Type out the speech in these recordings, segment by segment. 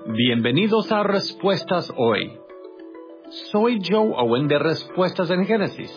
Bienvenidos a Respuestas Hoy. Soy Joe Owen de Respuestas en Génesis.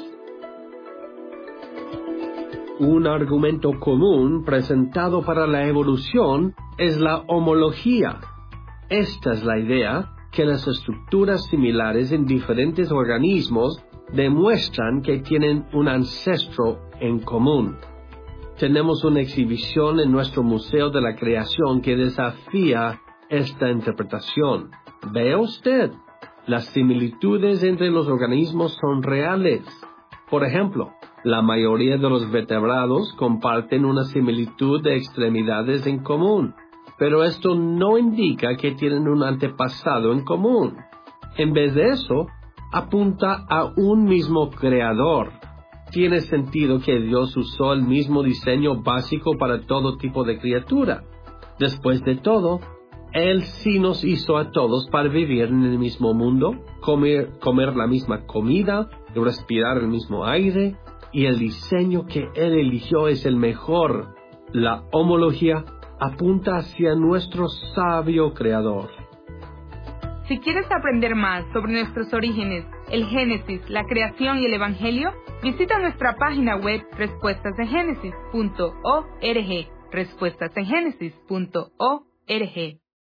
Un argumento común presentado para la evolución es la homología. Esta es la idea que las estructuras similares en diferentes organismos demuestran que tienen un ancestro en común. Tenemos una exhibición en nuestro Museo de la Creación que desafía esta interpretación. Vea usted, las similitudes entre los organismos son reales. Por ejemplo, la mayoría de los vertebrados comparten una similitud de extremidades en común, pero esto no indica que tienen un antepasado en común. En vez de eso, apunta a un mismo creador. Tiene sentido que Dios usó el mismo diseño básico para todo tipo de criatura. Después de todo, Él sí nos hizo a todos para vivir en el mismo mundo, comer la misma comida, respirar el mismo aire, y el diseño que Él eligió es el mejor. La homología apunta hacia nuestro sabio Creador. Si quieres aprender más sobre nuestros orígenes, el Génesis, la creación y el Evangelio, visita nuestra página web respuestasengenesis.org, respuestasengenesis.org.